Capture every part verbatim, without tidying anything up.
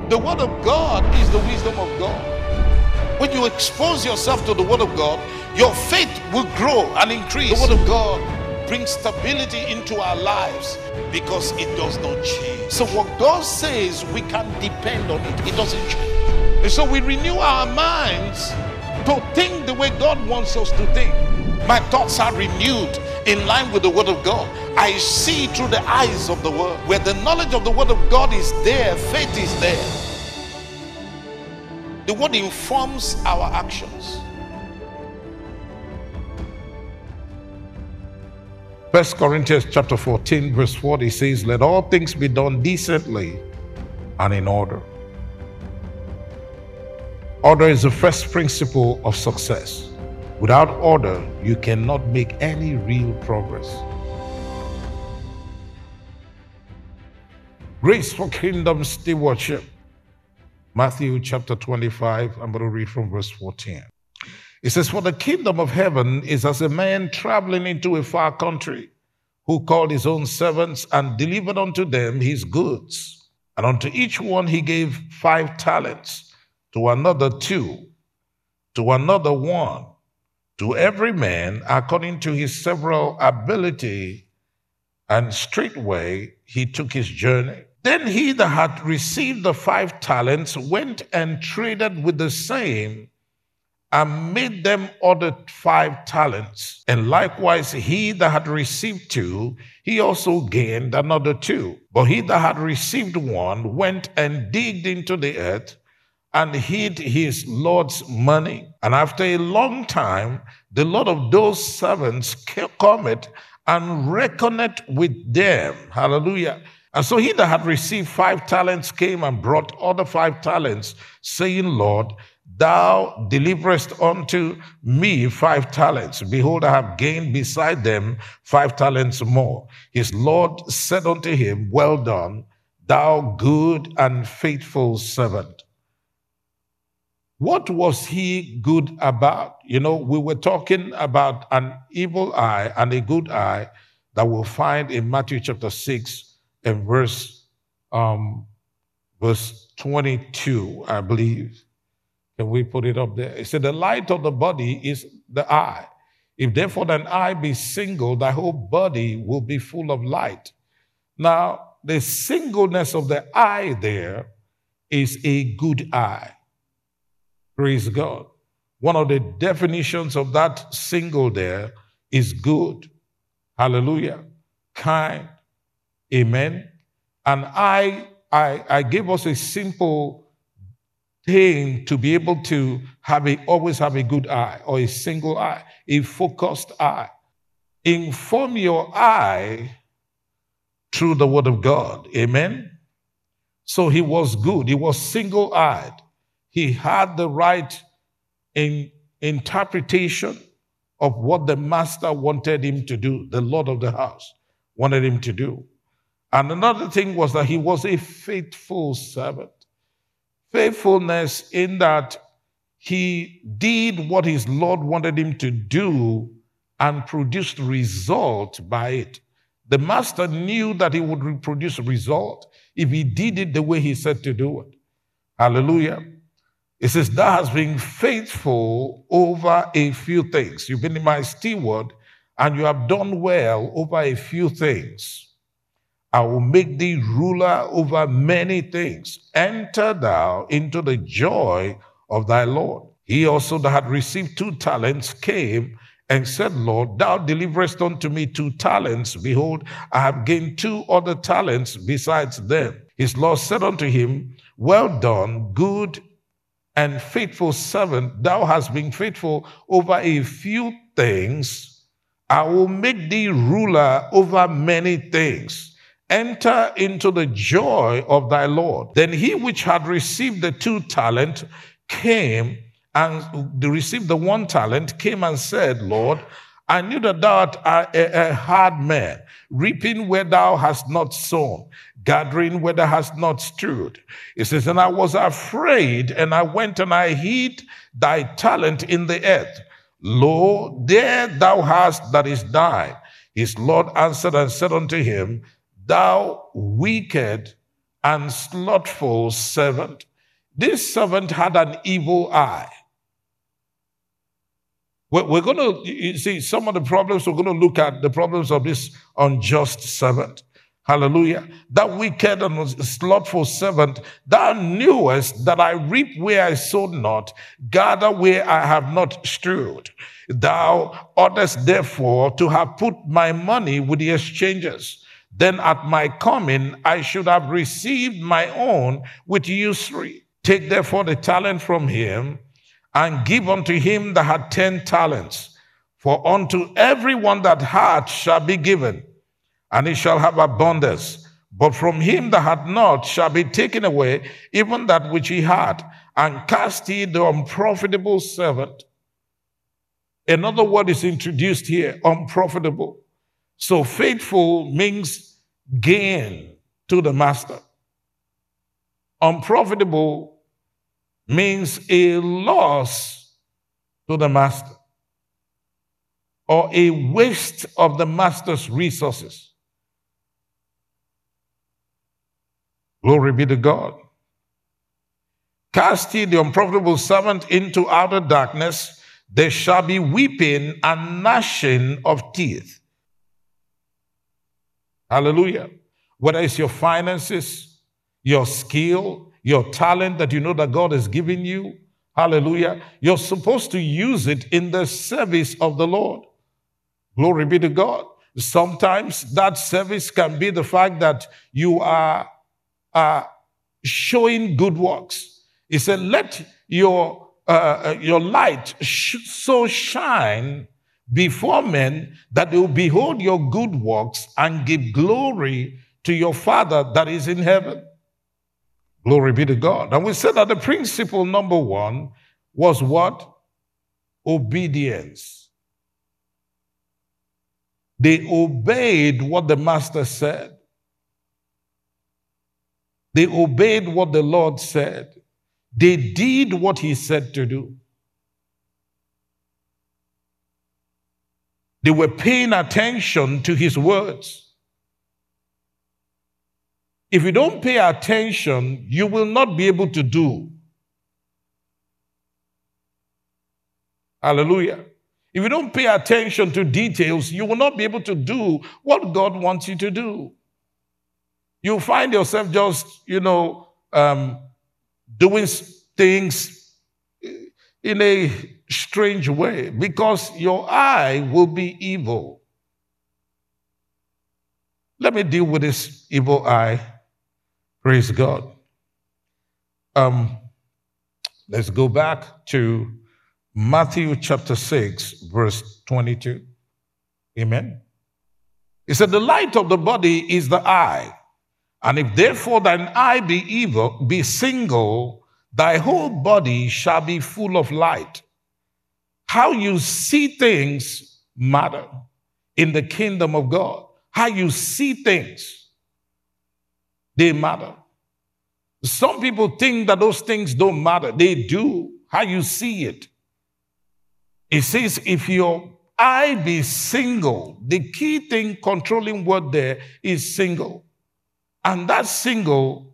The Word of God is the wisdom of God. When you expose yourself to the Word of God, your faith will grow and increase. The Word of God brings stability into our lives because it does not change. So what God says, we can depend on it. It doesn't change. And so we renew our minds to think the way God wants us to think. My thoughts are renewed in line with the Word of God. I see through the eyes of the Word. Where the knowledge of the Word of God is there, faith is there. The Word informs our actions. First Corinthians chapter fourteen verse forty says, let all things be done decently and in order. Order is the first principle of success. Without order, you cannot make any real progress. Grace for kingdom stewardship. Matthew chapter twenty-five, I'm going to read from verse fourteen. It says, for the kingdom of heaven is as a man traveling into a far country, who called his own servants and delivered unto them his goods. And unto each one he gave five talents, to another two, to another one, to every man according to his several ability, and straightway he took his journey. Then he that had received the five talents went and traded with the same, and made them other five talents. And likewise he that had received two, he also gained another two. But he that had received one went and digged into the earth, and hid his Lord's money. And after a long time, the Lord of those servants cometh and reckoneth with them. Hallelujah. And so he that had received five talents came and brought other five talents, saying, Lord, thou deliverest unto me five talents. Behold, I have gained beside them five talents more. His Lord said unto him, well done, thou good and faithful servant. What was he good about? You know, we were talking about an evil eye and a good eye that we'll find in Matthew chapter six and verse, um, verse twenty-two, I believe. Can we put it up there? It said, the light of the body is the eye. If therefore thine eye be single, thy whole body will be full of light. Now, the singleness of the eye there is a good eye. Praise God. One of the definitions of that single there is good. Hallelujah. Kind. Amen. And I, I, I gave us a simple thing to be able to have a, always have a good eye or a single eye, a focused eye. Inform your eye through the Word of God. Amen. So he was good. He was single-eyed. He had the right in interpretation of what the master wanted him to do, the Lord of the house wanted him to do. And another thing was that he was a faithful servant. Faithfulness in that he did what his Lord wanted him to do and produced result by it. The master knew that he would produce result if he did it the way he said to do it. Hallelujah. It says, thou hast been faithful over a few things. You've been my steward, and you have done well over a few things. I will make thee ruler over many things. Enter thou into the joy of thy Lord. He also that had received two talents came and said, Lord, thou deliverest unto me two talents. Behold, I have gained two other talents besides them. His Lord said unto him, well done, good and faithful servant, thou hast been faithful over a few things. I will make thee ruler over many things. Enter into the joy of thy Lord. Then he which had received the two talent came and received the one talent, came and said, Lord, I knew that thou art a, a hard man, reaping where thou hast not sown, gathering where thou hast not strewed. It says, and I was afraid, and I went and I hid thy talent in the earth. Lo, there thou hast that is thine. His Lord answered and said unto him, thou wicked and slothful servant. This servant had an evil eye. We're going to, you see, some of the problems, we're going to look at the problems of this unjust servant. Hallelujah. That wicked and slothful servant, thou knewest that I reap where I sowed not, gather where I have not strewed. Thou oughtest therefore to have put my money with the exchangers. Then at my coming I should have received my own with usury. Take therefore the talent from him, and give unto him that had ten talents. For unto everyone that hath shall be given, and he shall have abundance. But from him that hath not shall be taken away even that which he had. And cast ye the unprofitable servant. Another word is introduced here, unprofitable. So faithful means gain to the master. Unprofitable means a loss to the master, or a waste of the master's resources. Glory be to God. Cast ye the unprofitable servant into outer darkness. There shall be weeping and gnashing of teeth. Hallelujah. Whether it's your finances, your skill, your talent that you know that God has given you, hallelujah, you're supposed to use it in the service of the Lord. Glory be to God. Sometimes that service can be the fact that you are, are showing good works. He said, let your, uh, your light sh- so shine before men that they will behold your good works and give glory to your Father that is in heaven. Glory be to God. And we said that the principle number one was what? Obedience. They obeyed what the master said. They obeyed what the Lord said. They did what he said to do. They were paying attention to his words. If you don't pay attention, you will not be able to do. Hallelujah. If you don't pay attention to details, you will not be able to do what God wants you to do. You'll find yourself just, you know, um, doing things in a strange way because your eye will be evil. Let me deal with this evil eye. Praise God. Um, let's go back to Matthew chapter six, verse twenty-two. Amen. It said, the light of the body is the eye. And if therefore thine eye be evil, be single, thy whole body shall be full of light. How you see things matter in the kingdom of God. How you see things, they matter. Some people think that those things don't matter. They do. How you see it. It says, if your eye be single, the key thing controlling word there is single. And that single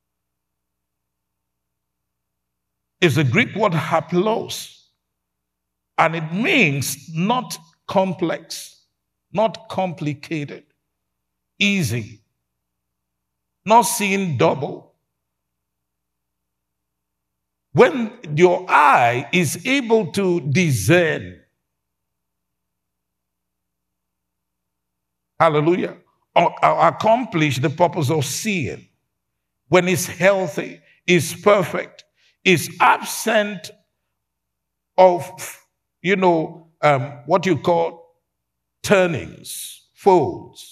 is the Greek word haplos. And it means not complex, not complicated, easy, not seeing double. When your eye is able to discern, hallelujah, or, or accomplish the purpose of seeing, when it's healthy, it's perfect, it's absent of, you know, um, what you call turnings, folds.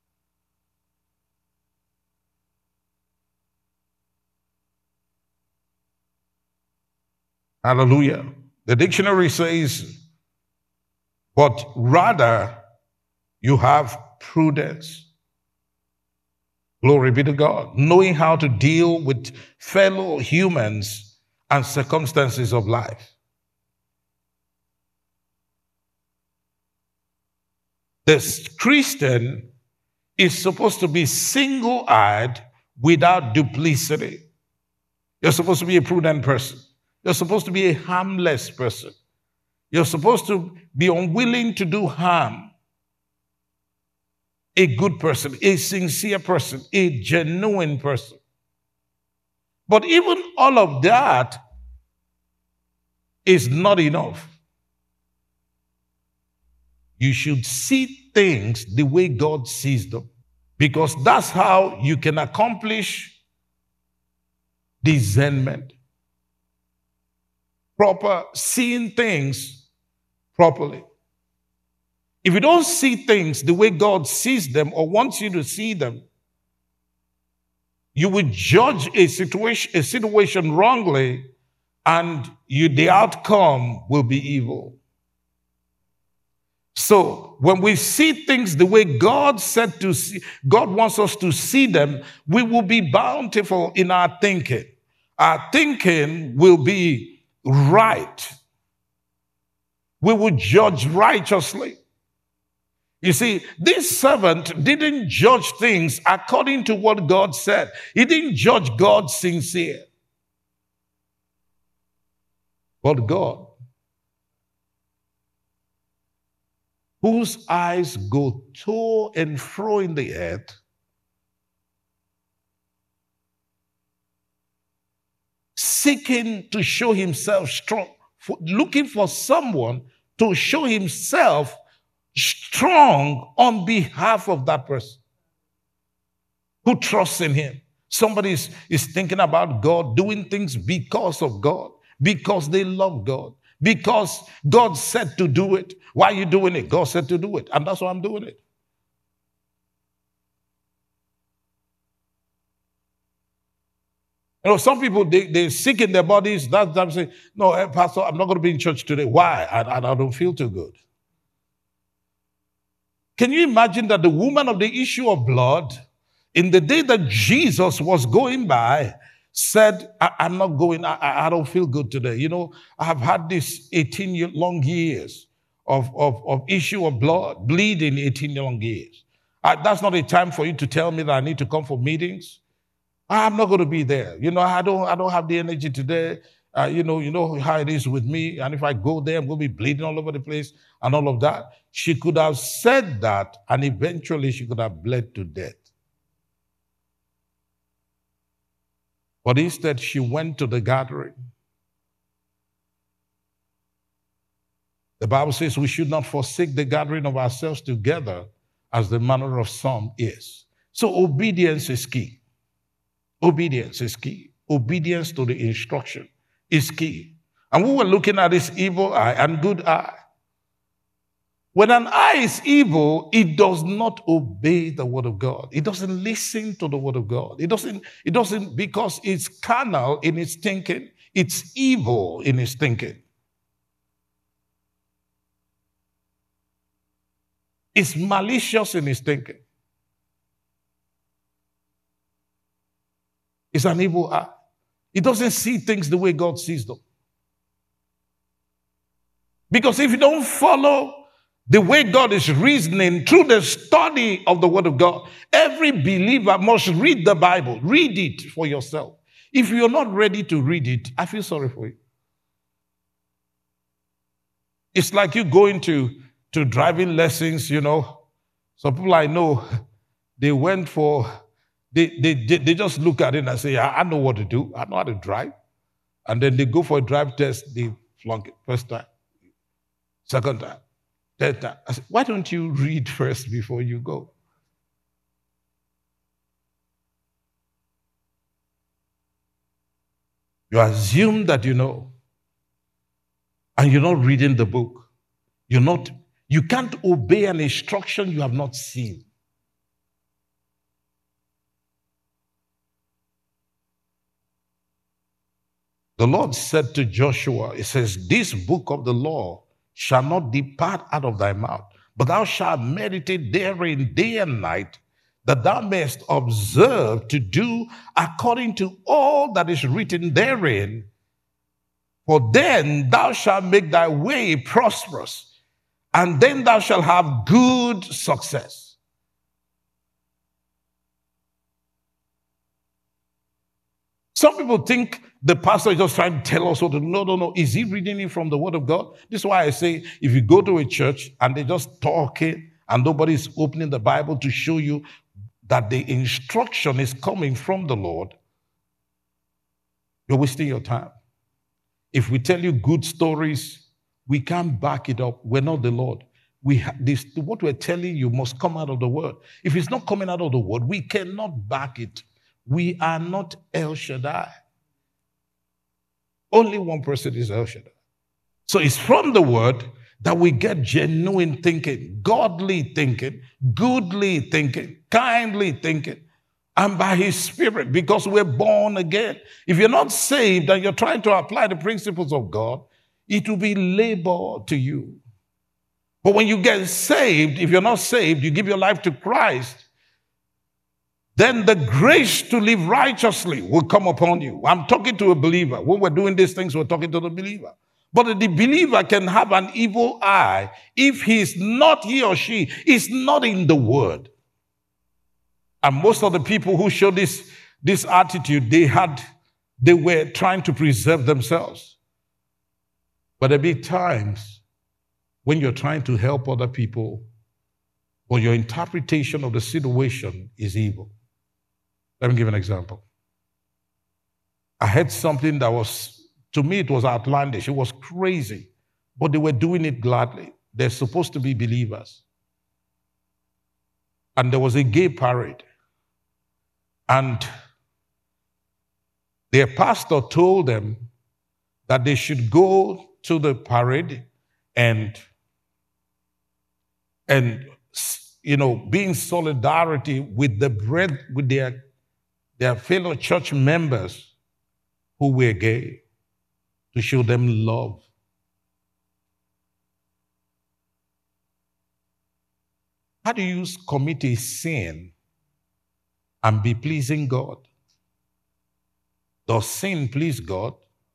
Hallelujah. The dictionary says, but rather you have prudence. Glory be to God. Knowing how to deal with fellow humans and circumstances of life. The Christian is supposed to be single-eyed without duplicity. You're supposed to be a prudent person. You're supposed to be a harmless person. You're supposed to be unwilling to do harm. A good person, a sincere person, a genuine person. But even all of that is not enough. You should see things the way God sees them, because that's how you can accomplish discernment. Proper seeing things properly. If you don't see things the way God sees them or wants you to see them, you will judge a situation, a situation wrongly, and you, the outcome will be evil. So when we see things the way God said to see, God wants us to see them, we will be bountiful in our thinking. Our thinking will be right. We will judge righteously. You see, this servant didn't judge things according to what God said. He didn't judge God sincere. But God, whose eyes go to and fro in the earth, seeking to show himself strong, for, looking for someone to show himself strong on behalf of that person who trusts in him. Somebody is, is thinking about God, doing things because of God, because they love God, because God said to do it. Why are you doing it? God said to do it, and that's why I'm doing it. You know, some people, they, they're sick in their bodies. That's them saying, no, eh, Pastor, I'm not going to be in church today. Why? I, I, I don't feel too good. Can you imagine that the woman of the issue of blood, in the day that Jesus was going by, said, I, I'm not going, I, I don't feel good today. You know, I have had this eighteen year, long years of, of, of issue of blood, bleeding eighteen long years. I, that's not a time for you to tell me that I need to come for meetings. I'm not going to be there. You know, I don't, I don't have the energy today. Uh, you know, you know how it is with me. And if I go there, I'm going to be bleeding all over the place and all of that. She could have said that, and eventually she could have bled to death. But instead, she went to the gathering. The Bible says we should not forsake the gathering of ourselves together, as the manner of some is. So obedience is key. Obedience is key. Obedience to the instruction is key. And we were looking at this evil eye and good eye. When an eye is evil, it does not obey the word of God. It doesn't listen to the word of God. It doesn't, it doesn't, because it's carnal in its thinking. It's evil in its thinking. It's malicious in its thinking. It's an evil eye. It doesn't see things the way God sees them. Because if you don't follow the way God is reasoning through the study of the Word of God, every believer must read the Bible. Read it for yourself. If you're not ready to read it, I feel sorry for you. It's like you going to, to driving lessons, you know. Some people I know, they went for, they, they, they just look at it and say, I, I know what to do. I know how to drive. And then they go for a drive test, they flunk it. First time, second time, third time. I said, why don't you read first before you go? You assume that you know, and you're not reading the book. You're not, you can't obey an instruction you have not seen. The Lord said to Joshua, it says, this book of the law shall not depart out of thy mouth, but thou shalt meditate therein day and night, that thou mayest observe to do according to all that is written therein. For then thou shalt make thy way prosperous, and then thou shalt have good success. Some people think the pastor is just trying to tell us what to do. No, no, no. Is he reading it from the Word of God? This is why I say if you go to a church and they're just talking and nobody's opening the Bible to show you that the instruction is coming from the Lord, you're wasting your time. If we tell you good stories, we can't back it up. We're not the Lord. We ha- this, what we're telling you must come out of the Word. If it's not coming out of the Word, we cannot back it. We are not El Shaddai. Only one person is El Shaddai. So it's from the Word that we get genuine thinking, godly thinking, goodly thinking, kindly thinking, and by His Spirit, because we're born again. If you're not saved and you're trying to apply the principles of God, it will be labor to you. But when you get saved, if you're not saved, you give your life to Christ, then the grace to live righteously will come upon you. I'm talking to a believer. When we're doing these things, we're talking to the believer. But the believer can have an evil eye if he's not, he or she is not in the Word. And most of the people who show this, this attitude, they had, they were trying to preserve themselves. But there be times when you're trying to help other people, but your interpretation of the situation is evil. Let me give an example. I heard something that was, to me, it was outlandish. It was crazy, but they were doing it gladly. They're supposed to be believers. And there was a gay parade. And their pastor told them that they should go to the parade and, and you know, be in solidarity with the bread, with their, their fellow church members who were gay, to show them love. How do you commit a sin and be pleasing God? Does sin please God?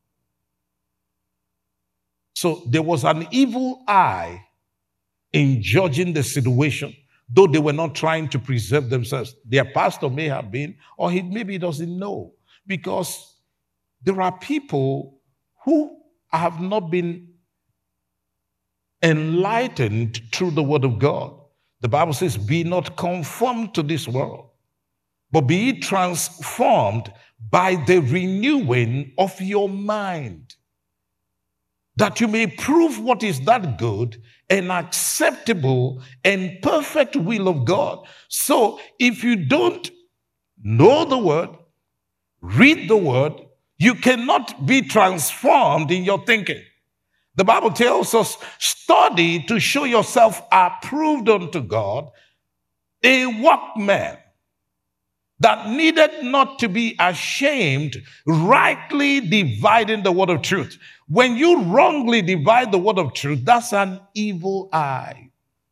So there was an evil eye in judging the situation, though they were not trying to preserve themselves. Their pastor may have been, or he maybe doesn't know, because there are people who have not been enlightened through the Word of God. The Bible says, be not conformed to this world, but be ye transformed by the renewing of your mind, that you may prove what is that good and acceptable and perfect will of God. So if you don't know the Word, read the Word, you cannot be transformed in your thinking. The Bible tells us, study to show yourself approved unto God, a workman that needed not to be ashamed, rightly dividing the word of truth. When you wrongly divide the word of truth, that's an evil eye.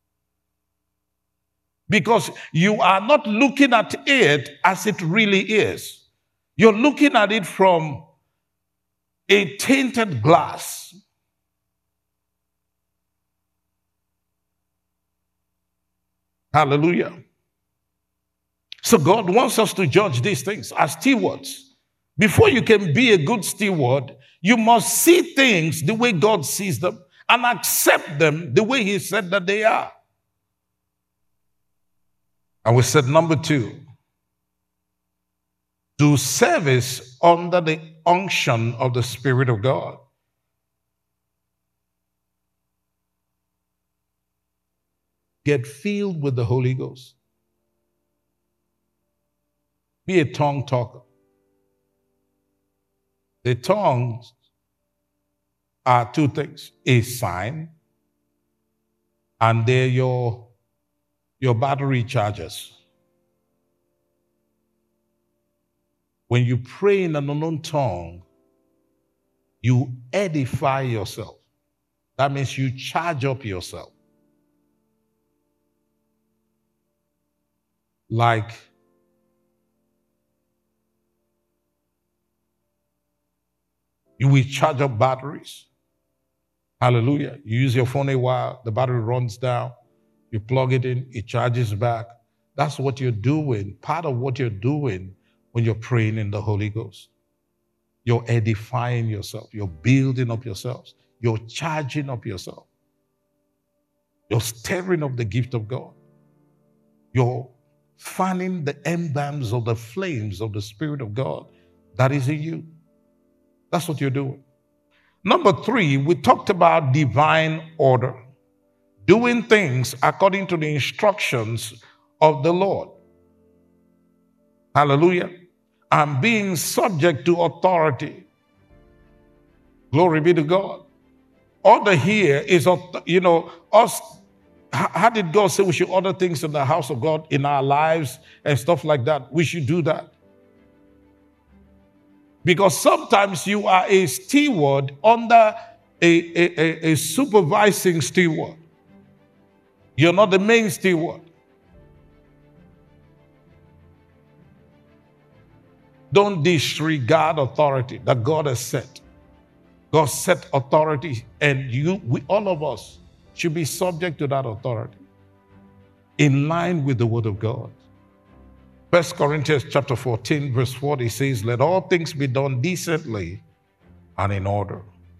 Because you are not looking at it as it really is. You're looking at it from a tainted glass. Hallelujah. So God wants us to judge these things as stewards. Before you can be a good steward, you must see things the way God sees them and accept them the way He said that they are. And we said, number two, do service under the unction of the Spirit of God. Get filled with the Holy Ghost. Be a tongue talker. The tongues are two things: a sign, and they're your, your battery chargers. When you pray in an unknown tongue, you edify yourself. That means you charge up yourself. Like you will charge up batteries. Hallelujah. You use your phone a while, the battery runs down, you plug it in, it charges back. That's what you're doing, part of what you're doing when you're praying in the Holy Ghost. You're edifying yourself. You're building up yourselves. You're charging up yourself. You're stirring up the gift of God. You're fanning the embers of the flames of the Spirit of God that is in you. That's what you're doing. Number three, we talked about divine order. Doing things according to the instructions of the Lord. Hallelujah. And being subject to authority. Glory be to God. Order here is, you know, us. How did God say we should order things in the house of God, in our lives and stuff like that? We should do that. Because sometimes you are a steward under a, a, a, a supervising steward. You're not the main steward. Don't disregard authority that God has set. God set authority, and you, we, all of us, should be subject to that authority in line with the word of God. First Corinthians chapter fourteen, verse forty says, let all things be done decently and in order.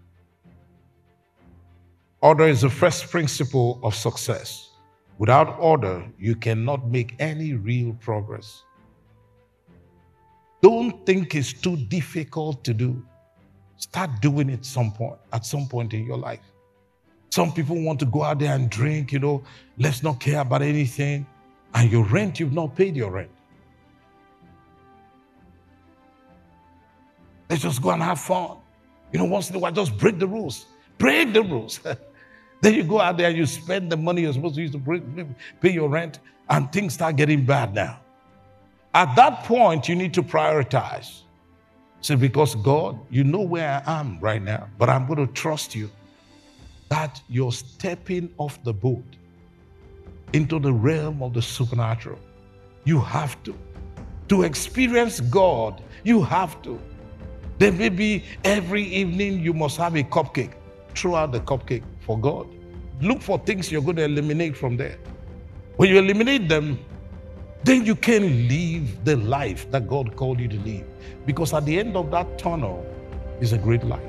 Order is the first principle of success. Without order, you cannot make any real progress. Don't think it's too difficult to do. Start doing it some point, at some point in your life. Some people want to go out there and drink, you know, let's not care about anything. And your rent, you've not paid your rent. Let's just go and have fun. You know, once in a while, just break the rules. Break the rules. Then you go out there and you spend the money you're supposed to use to break, pay your rent, and things start getting bad now. At that point, you need to prioritize. Say, because God, you know where I am right now, but I'm going to trust you that you're stepping off the boat into the realm of the supernatural. You have to. To experience God, you have to. There may be every evening you must have a cupcake. Throw out the cupcake for God. Look for things you're going to eliminate from there. When you eliminate them, then you can live the life that God called you to live. Because at the end of that tunnel is a great light.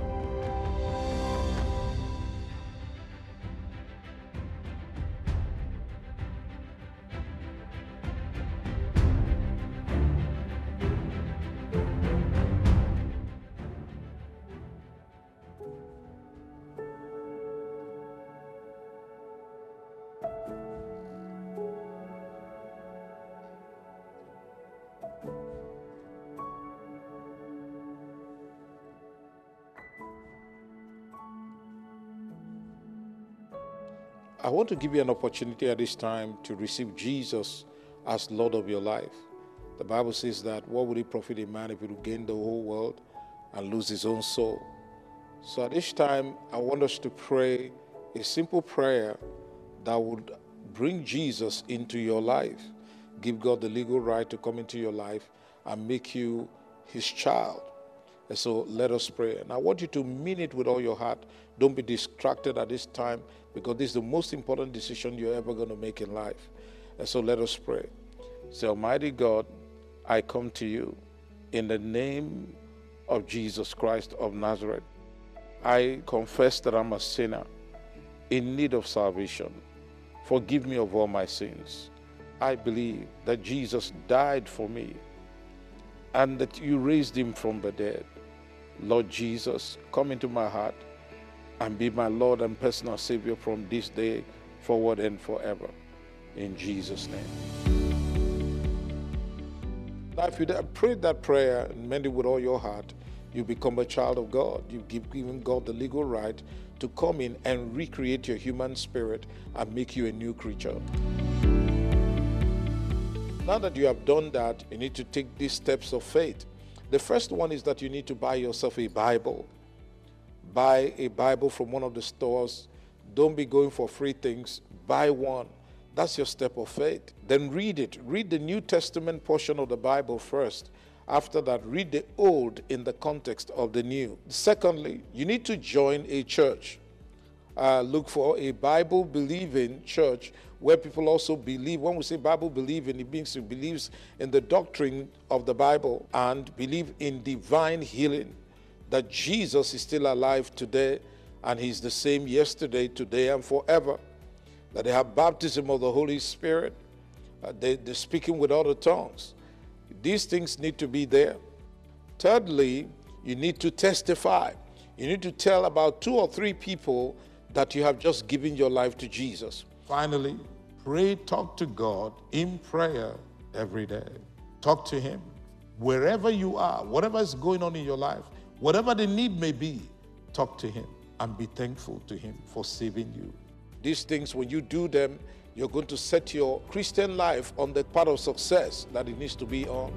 I want to give you an opportunity at this time to receive Jesus as Lord of your life. The Bible says that what would it profit a man if he would gain the whole world and lose his own soul? So at this time, I want us to pray a simple prayer that would bring Jesus into your life, give God the legal right to come into your life and make you his child. And so let us pray. And I want you to mean it with all your heart. Don't be distracted at this time, because this is the most important decision you're ever going to make in life. And so let us pray. Say, Almighty God, I come to you in the name of Jesus Christ of Nazareth. I confess that I'm a sinner in need of salvation. Forgive me of all my sins. I believe that Jesus died for me and that you raised him from the dead. Lord Jesus, come into my heart and be my Lord and personal Savior from this day forward and forever. In Jesus' name. Now, if you prayed that prayer and meant it with all your heart, you become a child of God. You've given God the legal right to come in and recreate your human spirit and make you a new creature. Now that you have done that, you need to take these steps of faith. The first one is that you need to buy yourself a Bible. Buy a Bible from one of the stores. Don't be going for free things. Buy one. That's your step of faith. Then read it. Read the New Testament portion of the Bible first. After that, read the Old in the context of the New. Secondly, you need to join a church. Uh, look for a Bible-believing church where people also believe. When we say Bible believing, it means it believes in the doctrine of the Bible and believe in divine healing, that Jesus is still alive today and he's the same yesterday, today, and forever. That they have baptism of the Holy Spirit. Uh, they, they're speaking with other tongues. These things need to be there. Thirdly, you need to testify. You need to tell about two or three people that you have just given your life to Jesus. Finally, pray, talk to God in prayer every day. Talk to him. Wherever you are, whatever is going on in your life, whatever the need may be, talk to him and be thankful to him for saving you. These things, when you do them, you're going to set your Christian life on the path of success that it needs to be on.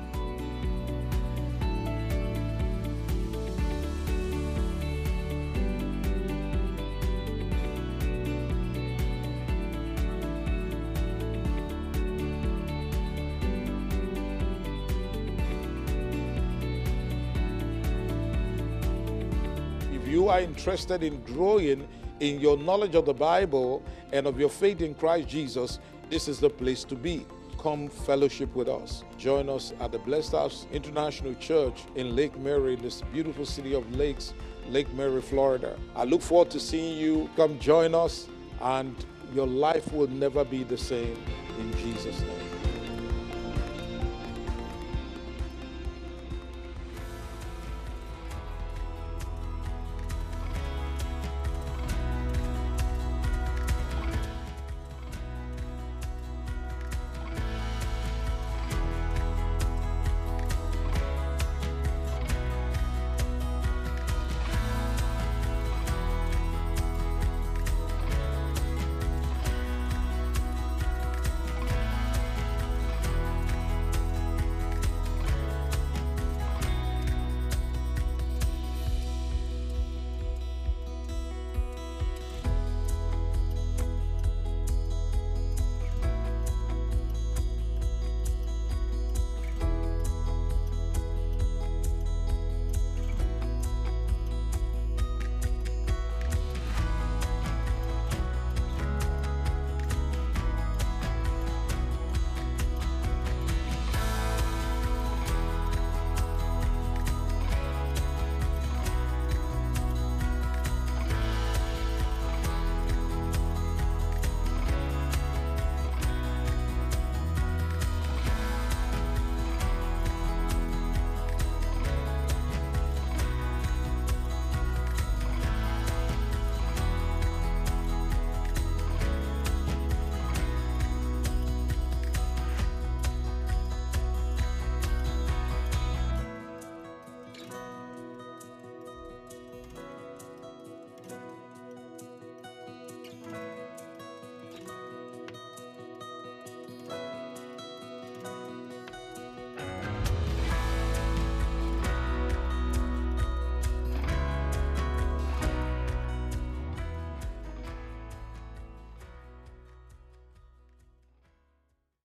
If you are interested in growing in your knowledge of the Bible and of your faith in Christ Jesus, this is the place to be. Come fellowship with us. Join us at the Blessed House International Church in Lake Mary, in this beautiful city of Lakes, Lake Mary, Florida. I look forward to seeing you. Come join us, and your life will never be the same, in Jesus' name.